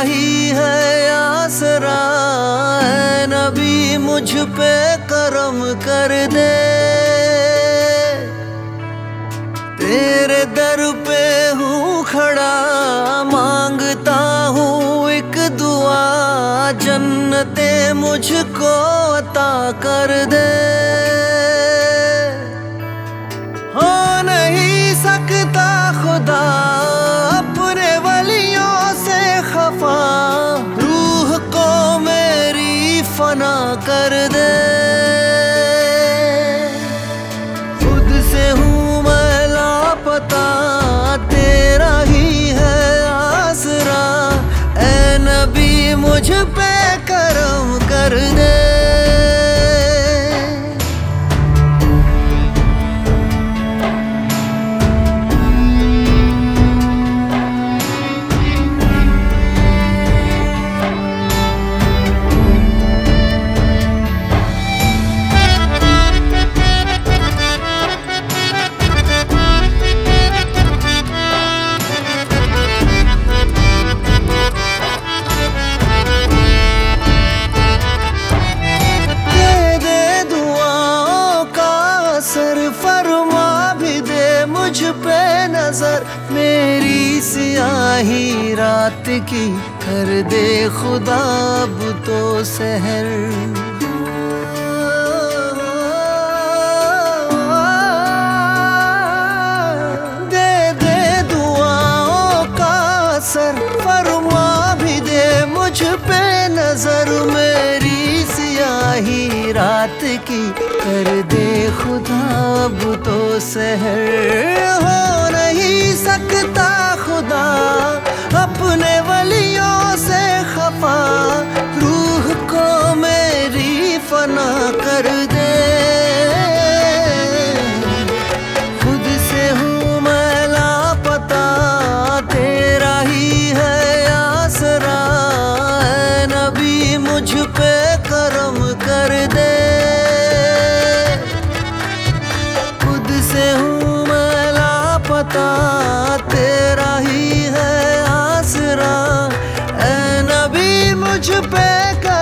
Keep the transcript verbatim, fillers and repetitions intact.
ही है आसरा, ऐ नबी मुझ पे करम कर दे। तेरे दर पे हूँ खड़ा, मांगता हूँ एक दुआ, जन्नते मुझको अता कर दे। हो नहीं सकता खुदा अपने वलियों से खफा, रूह को मेरी फना कर दे। खुद से हूँ मैं लापता, तेरा ही है आसरा, ऐ नबी मुझ पे करम कर दे। फरमा भी दे मुझ पे नजर, मेरी सियाही रात की कर दे खुदा अब तो सहर। दे दे दुआओं का असर, फरमा भी दे मुझ पे नजर, मेरी सियाही रात की कर दे खुदा अब तो सहर। हो नहीं सकता खुदा अपने वलियों से खफा, रूह को मेरी फना कर दे। खुद से हूँ मैं लापता, तेरा ही है आसरा, ऐ नबी मुझ पे करम कर दे। हूँ मैं लापता, तेरा ही है आसरा, ऐ नबी मुझ पे